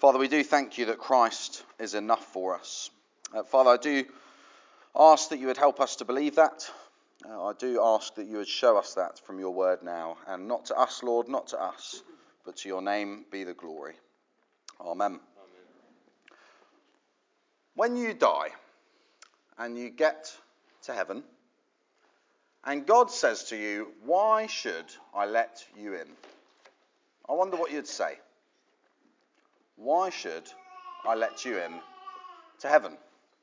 Father, we do thank you that Christ is enough for us. Father, I do ask that you would help us to believe that. I do ask that you would show us that from your word now. And not to us, Lord, not to us, but to your name be the glory. Amen. When you die and you get to heaven, and God says to you, why should I let you in? I wonder what you'd say. Why should I let you in to heaven?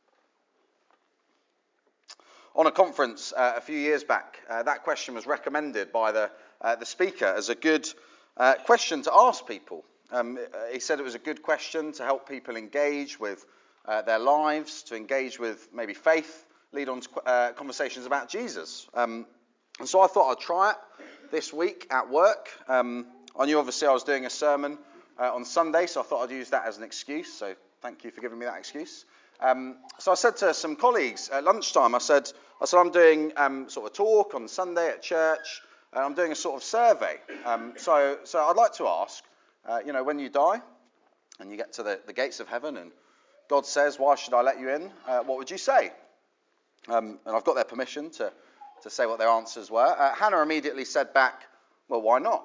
On a conference a few years back, that question was recommended by the speaker as a good question to ask people. He said it was a good question to help people engage with their lives, to engage with maybe faith, lead on to conversations about Jesus. And so I thought I'd try it this week at work. I knew obviously I was doing a sermon on Sunday, so I thought I'd use that as an excuse. So thank you for giving me that excuse. So I said to some colleagues at lunchtime, I said I'm doing sort of a talk on Sunday at church, and I'm doing a sort of survey. So I'd like to ask, when you die and you get to the gates of heaven and God says, why should I let you in? What would you say? And I've got their permission to say what their answers were. Hannah immediately said back, well, why not?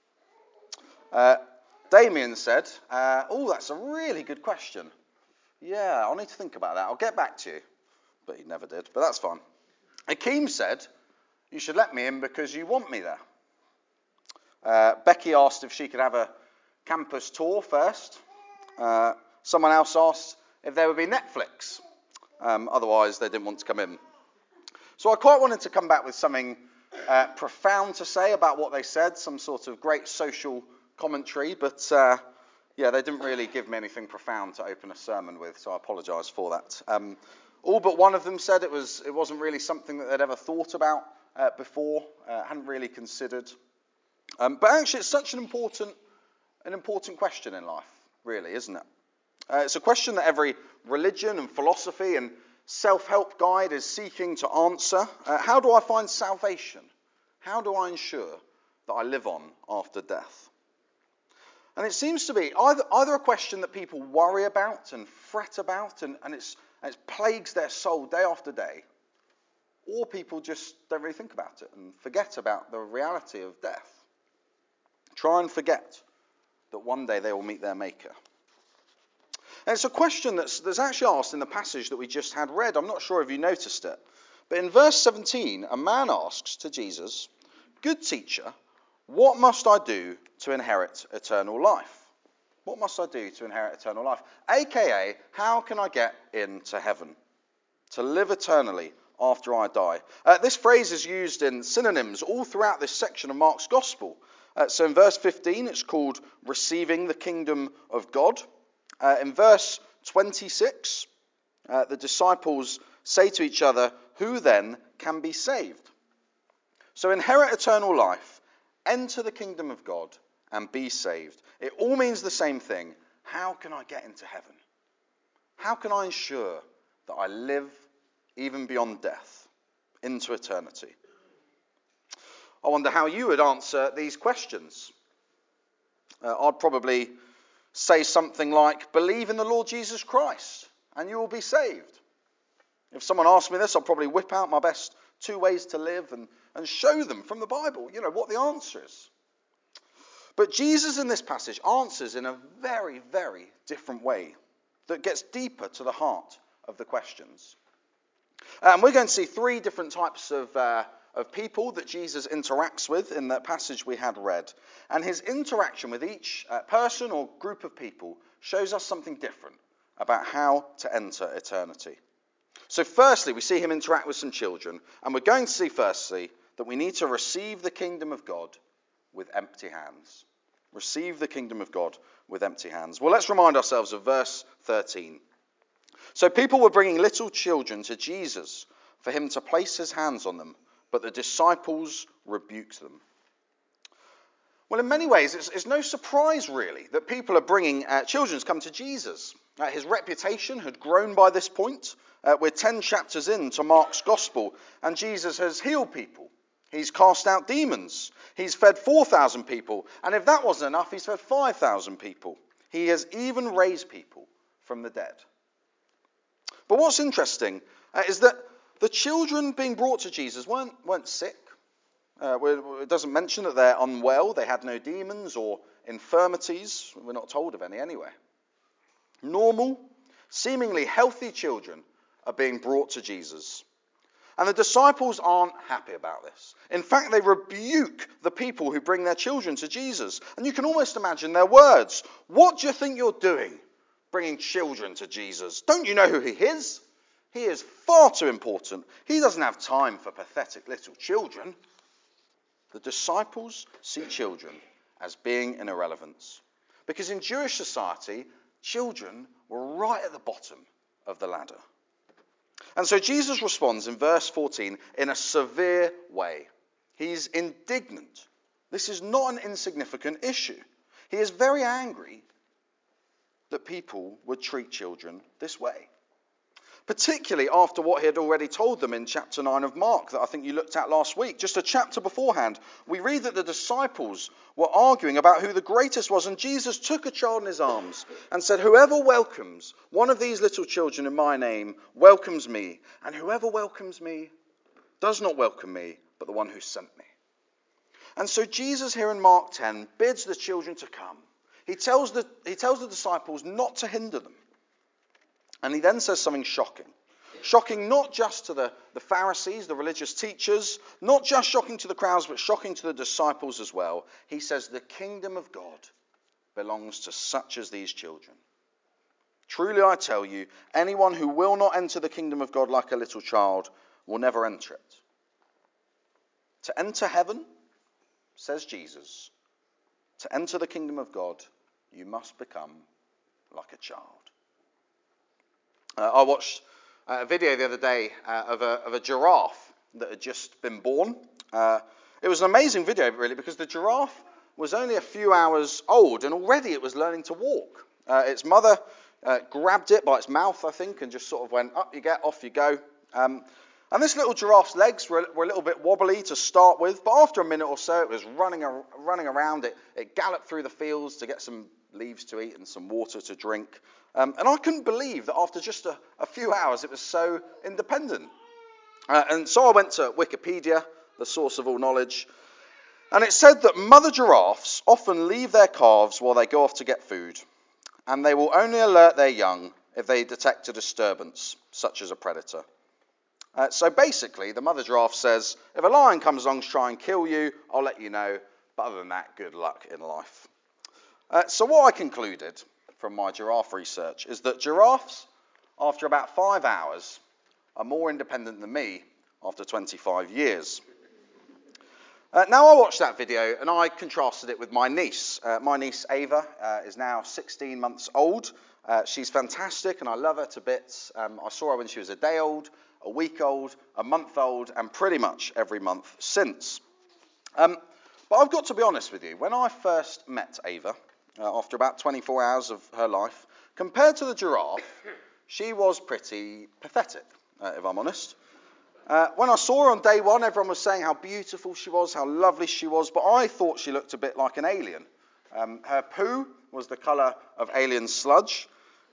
Damien said, that's a really good question. Yeah, I'll need to think about that. I'll get back to you. But he never did, but that's fine. Akeem said, you should let me in because you want me there. Becky asked if she could have a campus tour first. Someone else asked if there would be Netflix. Otherwise, they didn't want to come in. So I quite wanted to come back with something profound to say about what they said, some sort of great social commentary, but they didn't really give me anything profound to open a sermon with, so I apologise for that. All but one of them said it wasn't really something that they'd ever thought about before, hadn't really considered. But actually, it's such an important question in life, really, isn't it? It's a question that every religion and philosophy and self-help guide is seeking to answer. How do I find salvation? How do I ensure that I live on after death? And it seems to be either a question that people worry about and fret about, and it plagues their soul day after day, or people just don't really think about it and forget about the reality of death. Try and forget that one day they will meet their Maker. And it's a question that's actually asked in the passage that we just had read. I'm not sure if you noticed it. But in verse 17, a man asks to Jesus, "Good teacher, what must I do to inherit eternal life?" What must I do to inherit eternal life? AKA, how can I get into heaven? To live eternally after I die. This phrase is used in synonyms all throughout this section of Mark's Gospel. So in verse 15, it's called receiving the kingdom of God. In verse 26, the disciples say to each other, "Who then can be saved?" So inherit eternal life, enter the kingdom of God, and be saved. It all means the same thing. How can I get into heaven? How can I ensure that I live even beyond death, into eternity? I wonder how you would answer these questions. I'd probably say something like, believe in the Lord Jesus Christ, and you will be saved. If someone asked me this, I'll probably whip out my best 2 ways to live and show them from the Bible, what the answer is. But Jesus in this passage answers in a very, very different way that gets deeper to the heart of the questions. And we're going to see 3 different types of people that Jesus interacts with in the passage we had read. And his interaction with each person or group of people shows us something different about how to enter eternity. So firstly, we see him interact with some children. And we're going to see firstly that we need to receive the kingdom of God with empty hands. Receive the kingdom of God with empty hands. Well, let's remind ourselves of verse 13. So people were bringing little children to Jesus for him to place his hands on them, but the disciples rebuked them. Well, in many ways, it's no surprise, really, that people are bringing children to come to Jesus. His reputation had grown by this point. We're 10 chapters into Mark's Gospel, and Jesus has healed people. He's cast out demons. He's fed 4,000 people. And if that wasn't enough, he's fed 5,000 people. He has even raised people from the dead. But what's interesting is that the children being brought to Jesus weren't sick. It doesn't mention that they're unwell. They had no demons or infirmities. We're not told of any anyway. Normal, seemingly healthy children are being brought to Jesus. And the disciples aren't happy about this. In fact, they rebuke the people who bring their children to Jesus. And you can almost imagine their words. What do you think you're doing, bringing children to Jesus? Don't you know who he is? He is far too important. He doesn't have time for pathetic little children. The disciples see children as being an irrelevance. Because in Jewish society, children were right at the bottom of the ladder. And so Jesus responds in verse 14 in a severe way. He's indignant. This is not an insignificant issue. He is very angry that people would treat children this way. Particularly after what he had already told them in chapter 9 of Mark that I think you looked at last week. Just a chapter beforehand, we read that the disciples were arguing about who the greatest was, and Jesus took a child in his arms and said, "Whoever welcomes one of these little children in my name welcomes me, and whoever welcomes me does not welcome me, but the one who sent me." And so Jesus here in Mark 10 bids the children to come. He tells the disciples not to hinder them. And he then says something shocking. Shocking not just to the Pharisees, the religious teachers, not just shocking to the crowds, but shocking to the disciples as well. He says, "The kingdom of God belongs to such as these children. Truly I tell you, anyone who will not enter the kingdom of God like a little child will never enter it." To enter heaven, says Jesus, to enter the kingdom of God, you must become like a child. I watched a video the other day of a giraffe that had just been born. It was an amazing video, really, because the giraffe was only a few hours old, and already it was learning to walk. Its mother grabbed it by its mouth, I think, and just sort of went, "Up you get, off you go." And this little giraffe's legs were a little bit wobbly to start with, but after a minute or so, it was running around. It galloped through the fields to get some leaves to eat and some water to drink. And I couldn't believe that after just a few hours it was so independent. And so I went to Wikipedia, the source of all knowledge, and it said that mother giraffes often leave their calves while they go off to get food, and they will only alert their young if they detect a disturbance, such as a predator. So basically, the mother giraffe says, if a lion comes along to try and kill you, I'll let you know, but other than that, good luck in life. So what I concluded from my giraffe research is that giraffes, after about 5 hours, are more independent than me after 25 years. Now I watched that video and I contrasted it with my niece. My niece Ava is now 16 months old. She's fantastic and I love her to bits. I saw her when she was a day old, a week old, a month old, and pretty much every month since. But I've got to be honest with you, when I first met Ava, after about 24 hours of her life, compared to the giraffe, she was pretty pathetic, if I'm honest. When I saw her on day one, everyone was saying how beautiful she was, how lovely she was, but I thought she looked a bit like an alien. Her poo was the colour of alien sludge.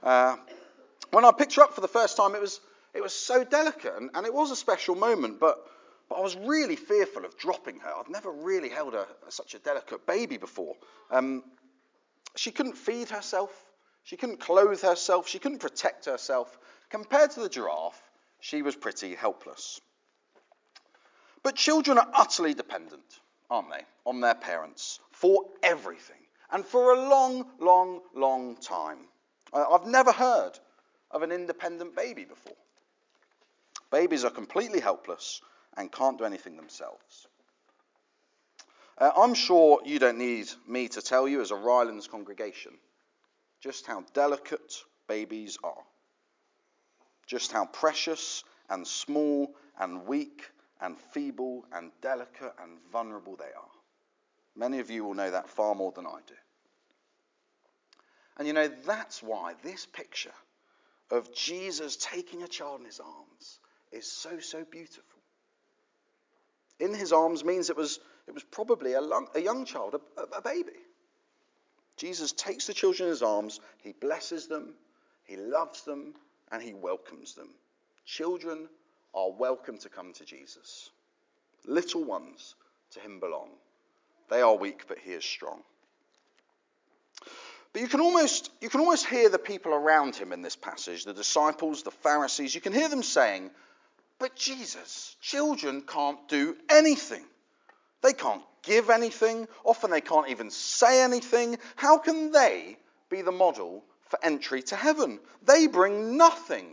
When I picked her up for the first time, it was so delicate, and it was a special moment, but I was really fearful of dropping her. I'd never really held such a delicate baby before. She couldn't feed herself, she couldn't clothe herself, she couldn't protect herself. Compared to the giraffe, she was pretty helpless. But children are utterly dependent, aren't they, on their parents for everything, and for a long, long, long time. I've never heard of an independent baby before. Babies are completely helpless and can't do anything themselves. I'm sure you don't need me to tell you as a Rylands congregation just how delicate babies are. Just how precious and small and weak and feeble and delicate and vulnerable they are. Many of you will know that far more than I do. And you know, that's why this picture of Jesus taking a child in his arms is so, so beautiful. In his arms means it was probably a young child, a baby. Jesus takes the children in his arms, he blesses them, he loves them, and he welcomes them. Children are welcome to come to Jesus. Little ones to him belong. They are weak, but he is strong. But you can almost hear the people around him in this passage, the disciples, the Pharisees. You can hear them saying, but Jesus, children can't do anything. They can't give anything. Often they can't even say anything. How can they be the model for entry to heaven? They bring nothing.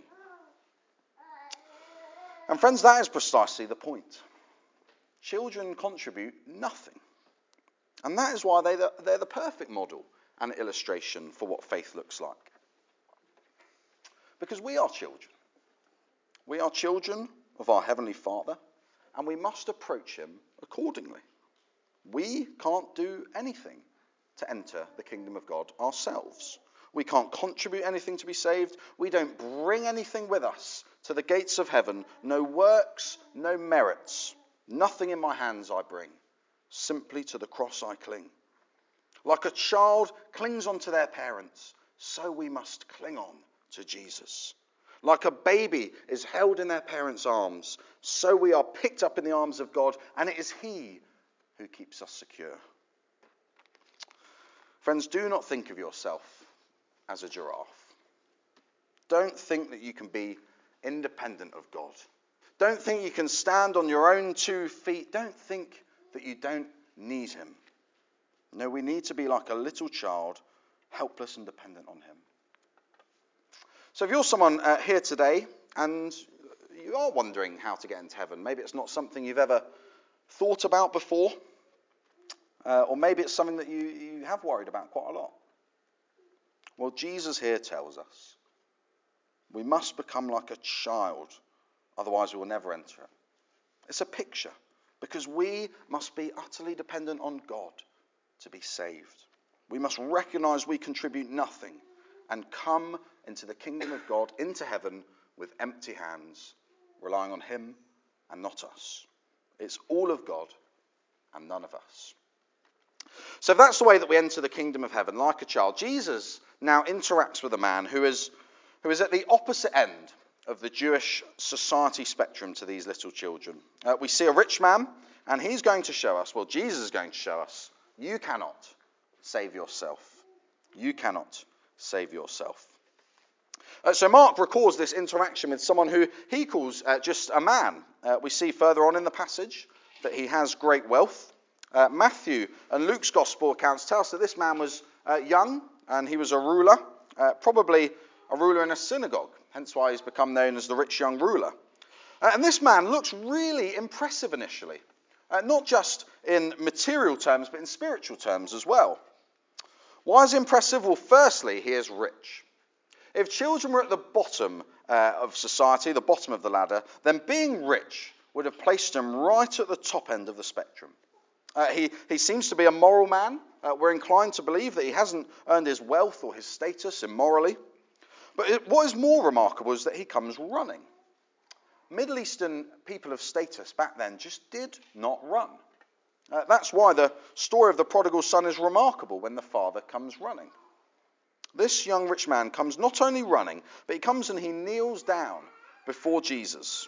And friends, that is precisely the point. Children contribute nothing. And that is why they're the perfect model and illustration for what faith looks like. Because we are children. We are children of our Heavenly Father, and we must approach him accordingly. We can't do anything to enter the kingdom of God ourselves. We can't contribute anything to be saved. We don't bring anything with us to the gates of heaven. No works, no merits. Nothing in my hands I bring. Simply to the cross I cling. Like a child clings on to their parents, so we must cling on to Jesus. Like a baby is held in their parents' arms, so we are picked up in the arms of God, and it is he who keeps us secure. Friends, do not think of yourself as a giraffe. Don't think that you can be independent of God. Don't think you can stand on your own 2 feet. Don't think that you don't need him. No, we need to be like a little child, helpless and dependent on him. So if you're someone here today and you are wondering how to get into heaven, maybe it's not something you've ever thought about before, or maybe it's something that you have worried about quite a lot. Well, Jesus here tells us we must become like a child, otherwise we will never enter it. It's a picture, because we must be utterly dependent on God to be saved. We must recognize we contribute nothing and come into the kingdom of God, into heaven, with empty hands, relying on him and not us. It's all of God and none of us. So if that's the way that we enter the kingdom of heaven, like a child, Jesus now interacts with a man who is at the opposite end of the Jewish society spectrum to these little children. We see a rich man, and he's going to show us, well, Jesus is going to show us, you cannot save yourself. You cannot save yourself. So Mark records this interaction with someone who he calls just a man. We see further on in the passage that he has great wealth. Matthew and Luke's gospel accounts tell us that this man was young and he was a ruler, probably a ruler in a synagogue, hence why he's become known as the rich young ruler. And this man looks really impressive initially, not just in material terms, but in spiritual terms as well. Why is he impressive? Well, firstly, he is rich. If children were at the bottom of society, the bottom of the ladder, then being rich would have placed him right at the top end of the spectrum. He seems to be a moral man. We're inclined to believe that he hasn't earned his wealth or his status immorally. But what is more remarkable is that he comes running. Middle Eastern people of status back then just did not run. That's why the story of the prodigal son is remarkable when the father comes running. This young rich man comes not only running, but he comes and he kneels down before Jesus.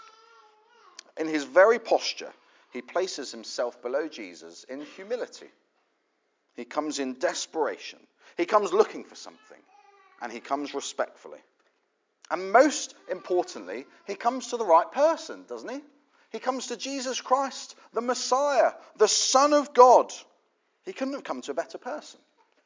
In his very posture, he places himself below Jesus in humility. He comes in desperation. He comes looking for something, and he comes respectfully. And most importantly, he comes to the right person, doesn't he? He comes to Jesus Christ, the Messiah, the Son of God. He couldn't have come to a better person.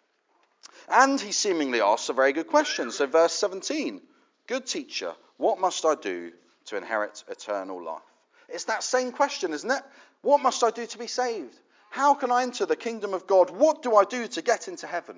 And he seemingly asks a very good question. So verse 17, good teacher, what must I do to inherit eternal life? It's that same question, isn't it? What must I do to be saved? How can I enter the kingdom of God? What do I do to get into heaven?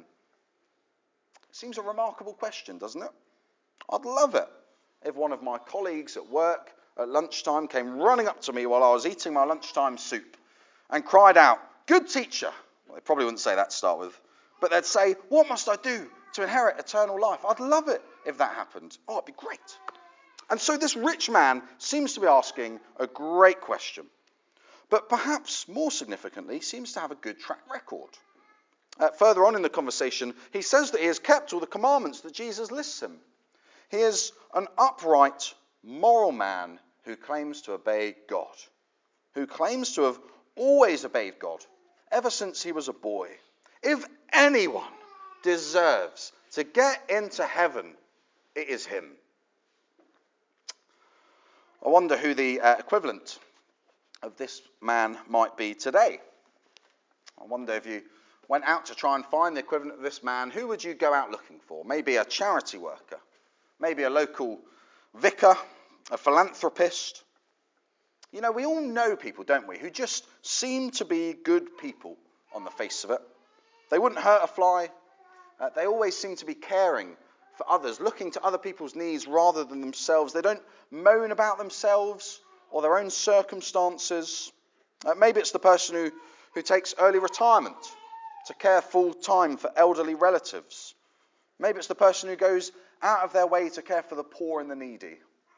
It seems a remarkable question, doesn't it? I'd love it if one of my colleagues at work at lunchtime came running up to me while I was eating my lunchtime soup and cried out, good teacher. Well, they probably wouldn't say that to start with, but they'd say, what must I do to inherit eternal life? I'd love it if that happened. Oh, it'd be great. And so this rich man seems to be asking a great question, but perhaps more significantly, seems to have a good track record. Further on in the conversation, he says that he has kept all the commandments that Jesus lists him. He is an upright, moral man who claims to obey God, who claims to have always obeyed God ever since he was a boy. If anyone deserves to get into heaven, it is him. I wonder who the equivalent of this man might be today. I wonder if you went out to try and find the equivalent of this man, who would you go out looking for? Maybe a charity worker, maybe a local vicar, a philanthropist. You know, we all know people, don't we, who just seem to be good people on the face of it. They wouldn't hurt a fly. They always seem to be caring for others, looking to other people's needs rather than themselves. They don't moan about themselves or their own circumstances. Maybe it's the person who takes early retirement to care full time for elderly relatives. Maybe it's the person who goes out of their way to care for the poor and the needy.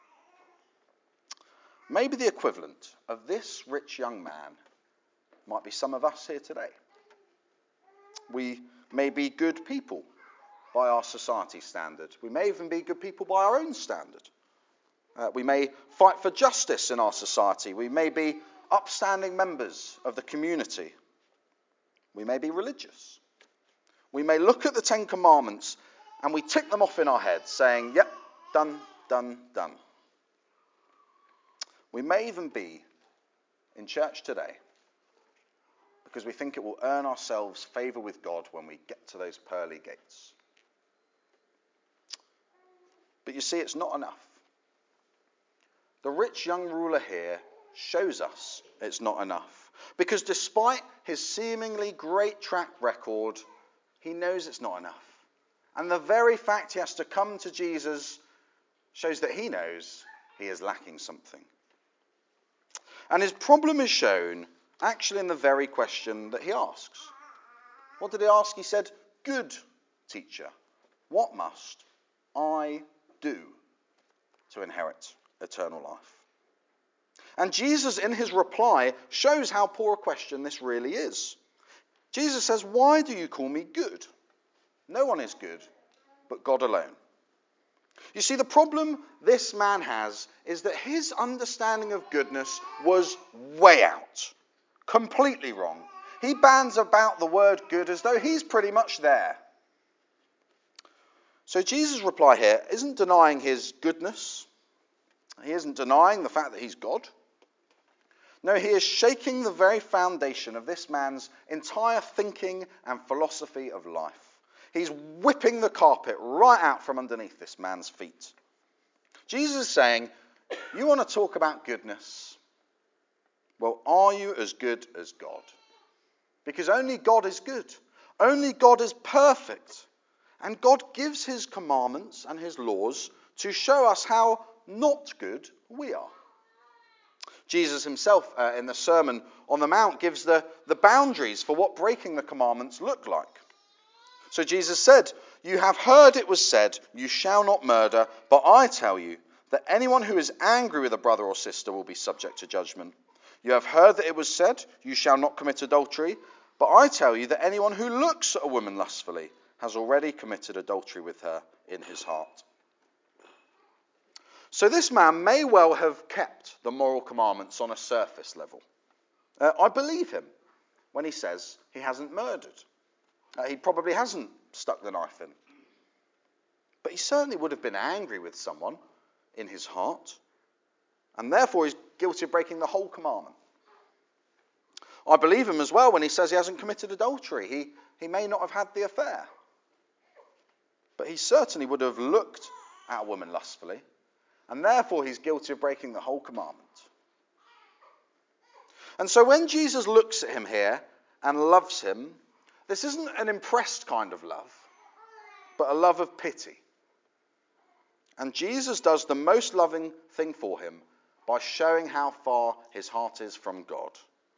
Maybe the equivalent of this rich young man might be some of us here today. We may be good people by our society standard. We may even be good people by our own standard. We may fight for justice in our society. We may be upstanding members of the community. We may be religious. We may look at the 10 Commandments and we tick them off in our heads, saying, yep, done, done, done. We may even be in church today because we think it will earn ourselves favour with God when we get to those pearly gates. But you see, it's not enough. The rich young ruler here shows us it's not enough. Because despite his seemingly great track record, he knows it's not enough. And the very fact he has to come to Jesus shows that he knows he is lacking something. And his problem is shown actually in the very question that he asks. What did he ask? He said, "Good teacher, what must I do to inherit eternal life?" And Jesus, in his reply, shows how poor a question this really is. Jesus says, "Why do you call me good? No one is good but God alone." You see, the problem this man has is that his understanding of goodness was way out. Completely wrong. He bands about the word good as though he's pretty much there. So Jesus' reply here isn't denying his goodness. He isn't denying the fact that he's God. No, he is shaking the very foundation of this man's entire thinking and philosophy of life. He's whipping the carpet right out from underneath this man's feet. Jesus is saying, you want to talk about goodness? Well, are you as good as God? Because only God is good. Only God is perfect. And God gives his commandments and his laws to show us how not good we are. Jesus himself, in the Sermon on the Mount, gives the boundaries for what breaking the commandments look like. So Jesus said, "You have heard it was said, 'You shall not murder,' but I tell you that anyone who is angry with a brother or sister will be subject to judgment. You have heard that it was said, 'You shall not commit adultery,' but I tell you that anyone who looks at a woman lustfully has already committed adultery with her in his heart." So this man may well have kept the moral commandments on a surface level. I believe him when he says he hasn't murdered. He probably hasn't stuck the knife in. But he certainly would have been angry with someone in his heart, and therefore he's guilty of breaking the whole commandment. I believe him as well when he says he hasn't committed adultery. He may not have had the affair, but he certainly would have looked at a woman lustfully, and therefore he's guilty of breaking the whole commandment. And so when Jesus looks at him here and loves him, this isn't an impressed kind of love, but a love of pity. And Jesus does the most loving thing for him by showing how far his heart is from God.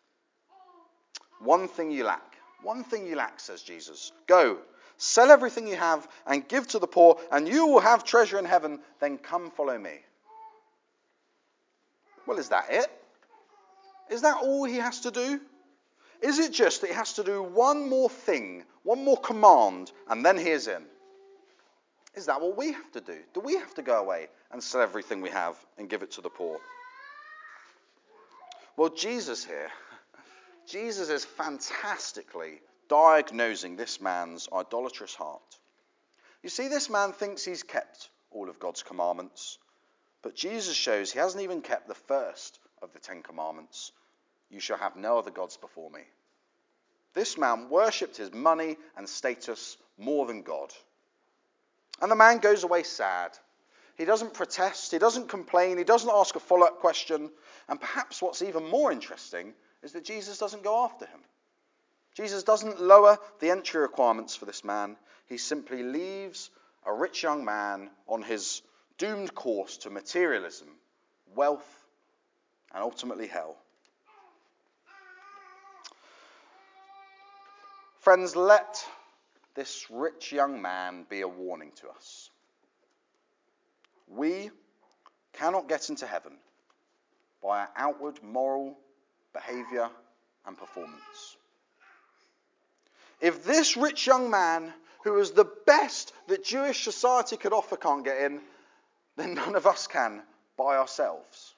One thing you lack, says Jesus. Go, sell everything you have and give to the poor, and you will have treasure in heaven. Then come follow me. Well, is that it? Is that all he has to do? Is it just that he has to do one more thing, one more command, and then he is in? Is that what we have to do? Do we have to go away and sell everything we have and give it to the poor? Well, Jesus is fantastically diagnosing this man's idolatrous heart. You see, this man thinks he's kept all of God's commandments, but Jesus shows he hasn't even kept the first of the 10 commandments. You shall have no other gods before me. This man worshipped his money and status more than God. And the man goes away sad. He doesn't protest, he doesn't complain, he doesn't ask a follow-up question. And perhaps what's even more interesting is that Jesus doesn't go after him. Jesus doesn't lower the entry requirements for this man. He simply leaves a rich young man on his doomed course to materialism, wealth, and ultimately hell. Friends, let this rich young man be a warning to us. We cannot get into heaven by our outward moral behavior and performance. If this rich young man, who was the best that Jewish society could offer, can't get in, then none of us can by ourselves.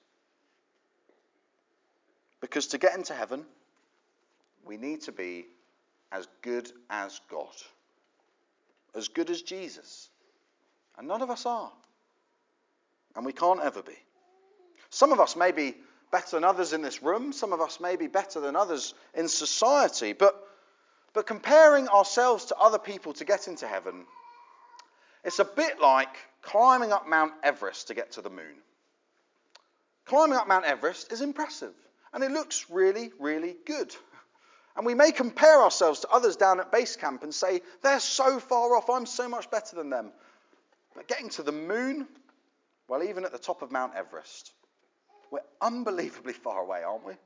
Because to get into heaven, we need to be as good as God, as good as Jesus. And none of us are. And we can't ever be. Some of us may be better than others in this room. Some of us may be better than others in society. But comparing ourselves to other people to get into heaven, it's a bit like climbing up Mount Everest to get to the moon. Climbing up Mount Everest is impressive. And it looks really, really good. And we may compare ourselves to others down at base camp and say, they're so far off, I'm so much better than them. But getting to the moon, well, even at the top of Mount Everest, we're unbelievably far away, aren't we?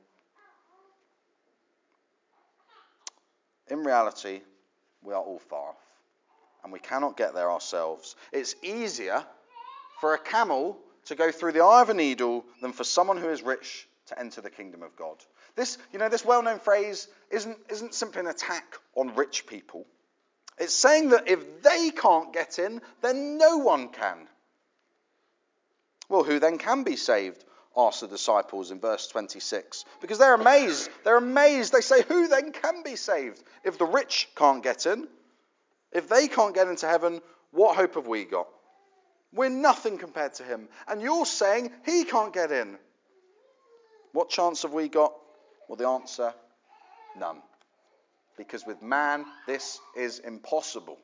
In reality, we are all far off, and we cannot get there ourselves. It's easier for a camel to go through the eye of a needle than for someone who is rich to enter the kingdom of God. This well-known phrase isn't simply an attack on rich people. It's saying that if they can't get in, then no one can. Well, who then can be saved? Asked the disciples in verse 26. Because they're amazed. They're amazed. They say, who then can be saved? If the rich can't get in, if they can't get into heaven, what hope have we got? We're nothing compared to him. And you're saying he can't get in. What chance have we got? Well, the answer, none. Because with man, this is impossible.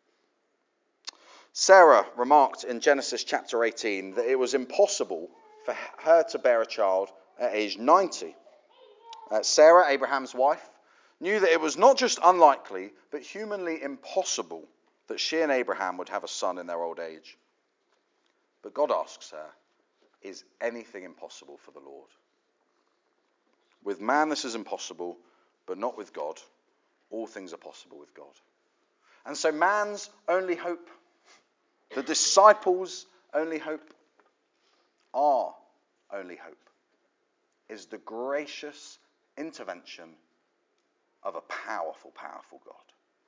Sarah remarked in Genesis chapter 18 that it was impossible for her to bear a child at age 90. Sarah, Abraham's wife, knew that it was not just unlikely, but humanly impossible that she and Abraham would have a son in their old age. But God asks her, is anything impossible for the Lord? With man this is impossible, but not with God. All things are possible with God. And so man's only hope, the disciples' only hope, our only hope, is the gracious intervention of a powerful, powerful God.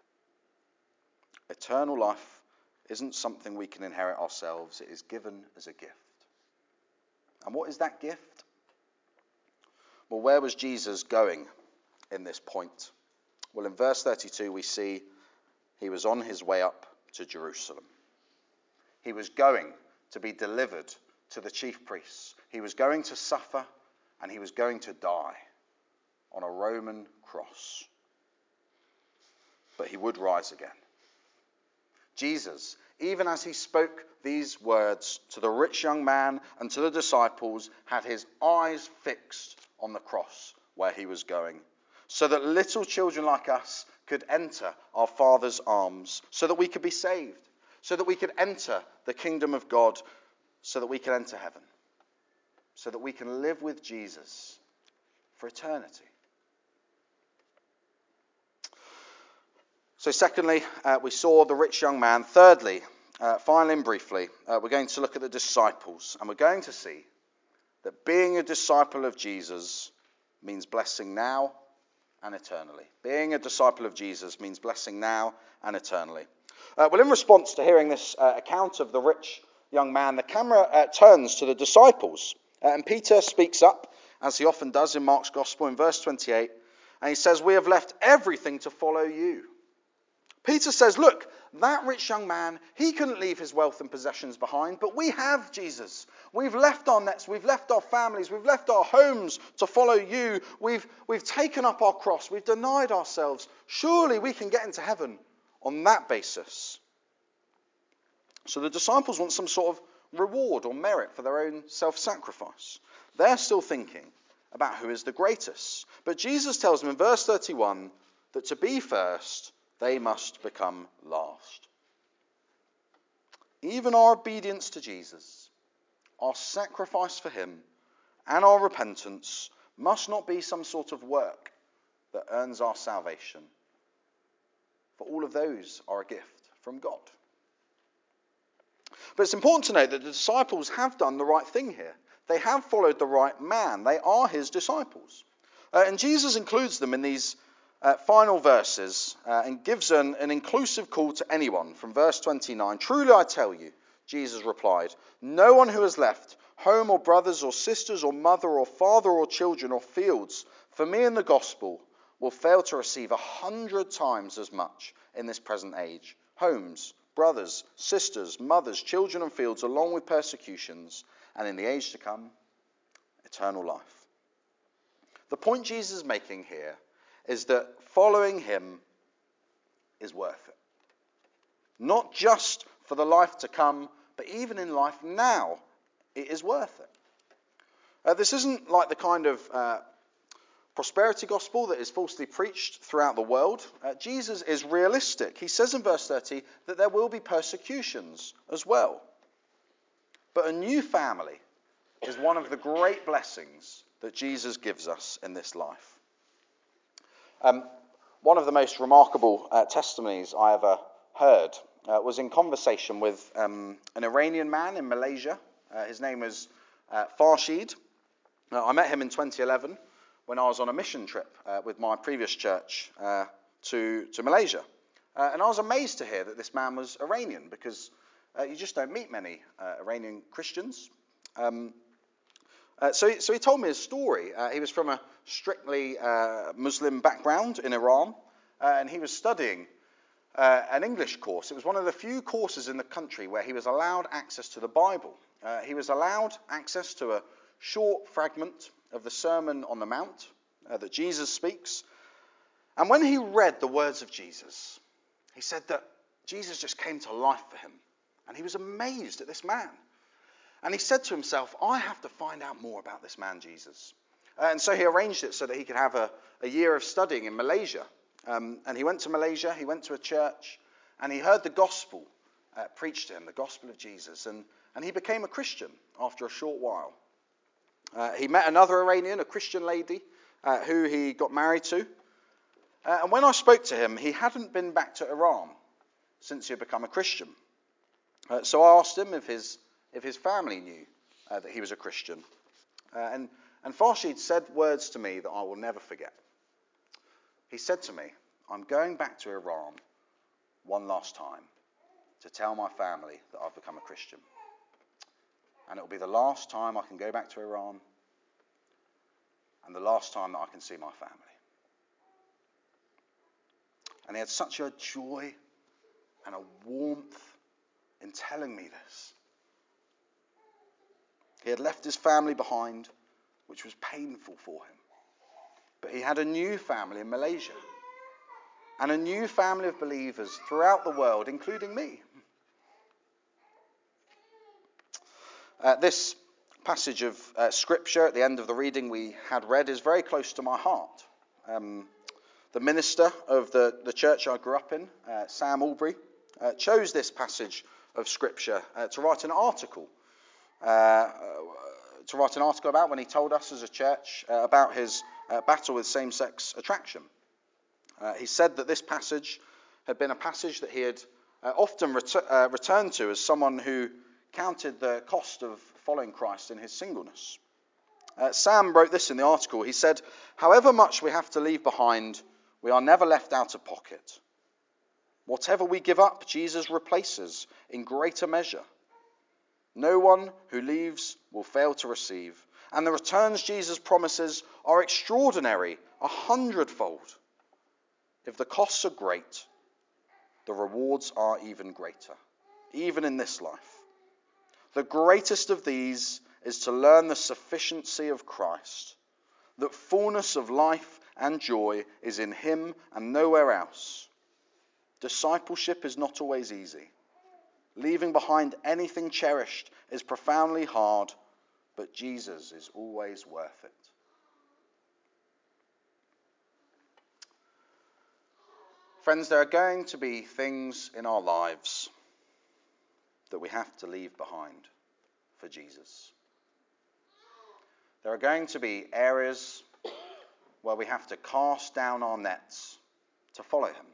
Eternal life isn't something we can inherit ourselves. It is given as a gift. And what is that gift? Well, where was Jesus going in this point? Well, in verse 32 we see he was on his way up to Jerusalem. He was going to be delivered to the chief priests. He was going to suffer and he was going to die on a Roman cross. But he would rise again. Jesus, even as he spoke these words to the rich young man and to the disciples, had his eyes fixed on the cross where he was going, so that little children like us could enter our Father's arms, so that we could be saved, so that we could enter the kingdom of God, so that we can enter heaven, so that we can live with Jesus for eternity. So secondly, we saw the rich young man. Thirdly, finally and briefly, we're going to look at the disciples, and we're going to see that being a disciple of Jesus means blessing now and eternally. Being a disciple of Jesus means blessing now and eternally. Well, in response to hearing this account of the rich young man, the camera turns to the disciples. And Peter speaks up, as he often does in Mark's Gospel, in verse 28. And he says, "We have left everything to follow you." Peter says, look, that rich young man, he couldn't leave his wealth and possessions behind, but we have Jesus. We've left our nets, we've left our families, we've left our homes to follow you. We've taken up our cross, we've denied ourselves. Surely we can get into heaven on that basis. So the disciples want some sort of reward or merit for their own self-sacrifice. They're still thinking about who is the greatest. But Jesus tells them in verse 31 that to be first, they must become last. Even our obedience to Jesus, our sacrifice for him, and our repentance must not be some sort of work that earns our salvation. For all of those are a gift from God. But it's important to note that the disciples have done the right thing here. They have followed the right man. They are his disciples. And Jesus includes them in these final verses and gives an inclusive call to anyone from verse 29. "Truly I tell you," Jesus replied, "no one who has left home or brothers or sisters or mother or father or children or fields for me in the gospel will fail to receive 100 times as much in this present age. Homes, brothers, sisters, mothers, children and fields along with persecutions, and in the age to come, eternal life." The point Jesus is making here is that following him is worth it. Not just for the life to come, but even in life now, it is worth it. This isn't like the kind of prosperity gospel that is falsely preached throughout the world. Jesus is realistic. He says in verse 30 that there will be persecutions as well. But a new family is one of the great blessings that Jesus gives us in this life. One of the most remarkable testimonies I ever heard was in conversation with an Iranian man in Malaysia. His name was Farshid. I met him in 2011 when I was on a mission trip with my previous church to Malaysia. And I was amazed to hear that this man was Iranian, because you just don't meet many Iranian Christians. So he told me his story. He was from a strictly Muslim background in Iran, and he was studying an English course. It was one of the few courses in the country where he was allowed access to the Bible. He was allowed access to a short fragment of the Sermon on the Mount that Jesus speaks. And when he read the words of Jesus, he said that Jesus just came to life for him. And he was amazed at this man. And he said to himself, I have to find out more about this man, Jesus. And so he arranged it so that he could have a year of studying in Malaysia. And he went to Malaysia, he went to a church, and he heard the gospel preached to him, the gospel of Jesus. And he became a Christian after a short while. He met another Iranian, a Christian lady, who he got married to. And when I spoke to him, he hadn't been back to Iran since he had become a Christian. So I asked him if his family knew that he was a Christian. And Farshid said words to me that I will never forget. He said to me, I'm going back to Iran one last time to tell my family that I've become a Christian. And it will be the last time I can go back to Iran, and the last time that I can see my family. And he had such a joy and a warmth in telling me this. He had left his family behind, which was painful for him. But he had a new family in Malaysia, and a new family of believers throughout the world, including me. This passage of Scripture at the end of the reading we had read is very close to my heart. The minister of the church I grew up in, Sam Albury, chose this passage of Scripture to write an article about when he told us as a church about his battle with same-sex attraction. He said that this passage had been a passage that he had often returned to as someone who counted the cost of following Christ in his singleness. Sam wrote this in the article. He said, "However much we have to leave behind, we are never left out of pocket. Whatever we give up, Jesus replaces in greater measure. No one who leaves will fail to receive. And the returns Jesus promises are extraordinary, 100-fold. If the costs are great, the rewards are even greater, even in this life. The greatest of these is to learn the sufficiency of Christ, that fullness of life and joy is in him and nowhere else. Discipleship is not always easy. Leaving behind anything cherished is profoundly hard, but Jesus is always worth it." Friends, there are going to be things in our lives that we have to leave behind for Jesus. There are going to be areas where we have to cast down our nets to follow him.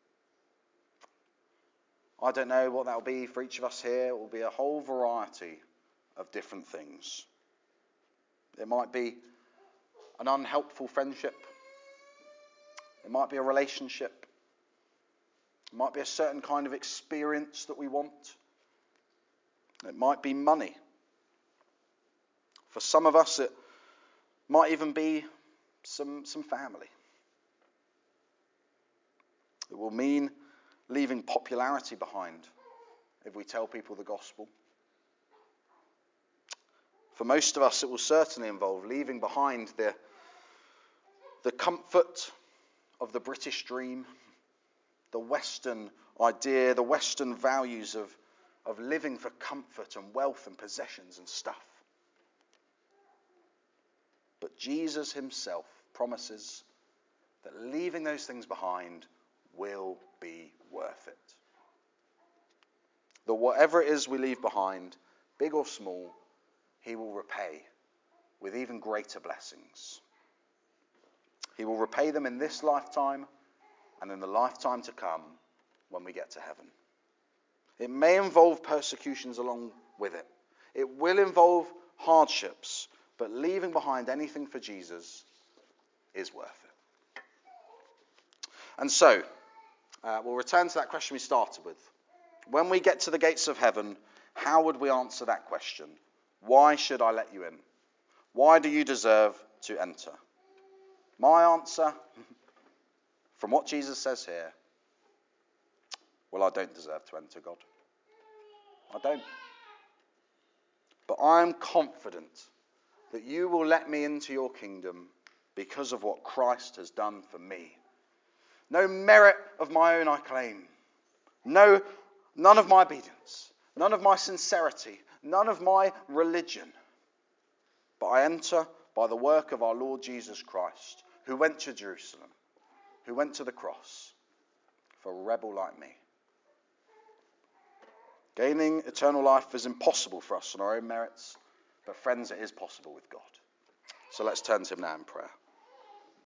I don't know what that will be for each of us here. It will be a whole variety of different things. It might be an unhelpful friendship. It might be a relationship. It might be a certain kind of experience that we want. It might be money. For some of us, it might even be some family. It will mean leaving popularity behind if we tell people the gospel. For most of us, it will certainly involve leaving behind the comfort of the British dream, the Western idea, the Western values of living for comfort and wealth and possessions and stuff. But Jesus himself promises that leaving those things behind will be worth it. That whatever it is we leave behind, big or small, he will repay with even greater blessings. He will repay them in this lifetime and in the lifetime to come when we get to heaven. It may involve persecutions along with it. It will involve hardships, but leaving behind anything for Jesus is worth it. And so, we'll return to that question we started with. When we get to the gates of heaven, how would we answer that question? Why should I let you in? Why do you deserve to enter? My answer, from what Jesus says here, well, I don't deserve to enter, God. I don't. But I'm confident that you will let me into your kingdom because of what Christ has done for me. No merit of my own I claim. None of my obedience. None of my sincerity. None of my religion. But I enter by the work of our Lord Jesus Christ, who went to Jerusalem, who went to the cross for a rebel like me. Gaining eternal life is impossible for us on our own merits, but friends, it is possible with God. So let's turn to him now in prayer.